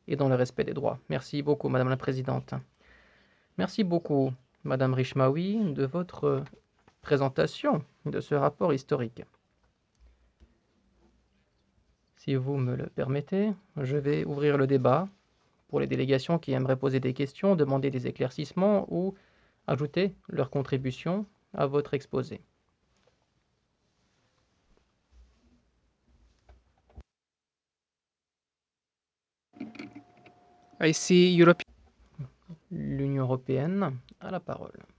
et dans le respect des droits. Merci beaucoup, Madame la Présidente. Merci beaucoup, Madame Richmaoui, de votre présentation de ce rapport historique. Si vous me le permettez, je vais ouvrir le débat pour les délégations qui aimeraient poser des questions, demander des éclaircissements ou ajouter leur contribution à votre exposé. I see European. L'Union européenne a la parole.